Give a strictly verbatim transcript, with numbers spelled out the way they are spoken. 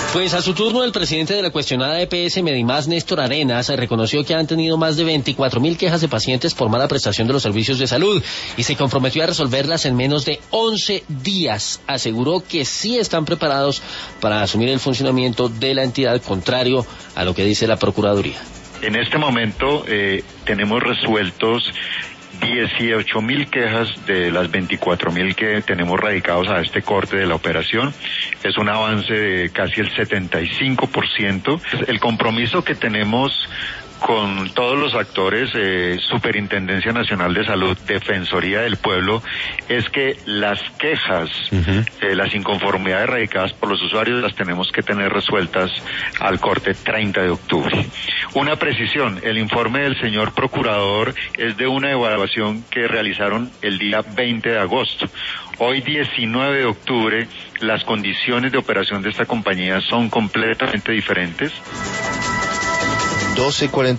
Pues a su turno el presidente de la cuestionada E P S Medimás, Néstor Arenas, reconoció que han tenido más de veinticuatro mil quejas de pacientes por mala prestación de los servicios de salud y se comprometió a resolverlas en menos de once días. Aseguró que sí están preparados para asumir el funcionamiento de la entidad, contrario a lo que dice la Procuraduría. En este momento eh, tenemos resueltos dieciocho mil quejas de las veinticuatro mil que tenemos radicados a este corte de la operación. Es un avance de casi el setenta y cinco por ciento. El compromiso que tenemos con todos los actores, eh, Superintendencia Nacional de Salud, Defensoría del Pueblo, es que las quejas, uh-huh. eh, las inconformidades radicadas por los usuarios las tenemos que tener resueltas al corte treinta de octubre. Una precisión, el informe del señor procurador es de una evaluación que realizaron el día veinte de agosto. Hoy, diecinueve de octubre, las condiciones de operación de esta compañía son completamente diferentes. doce cuarenta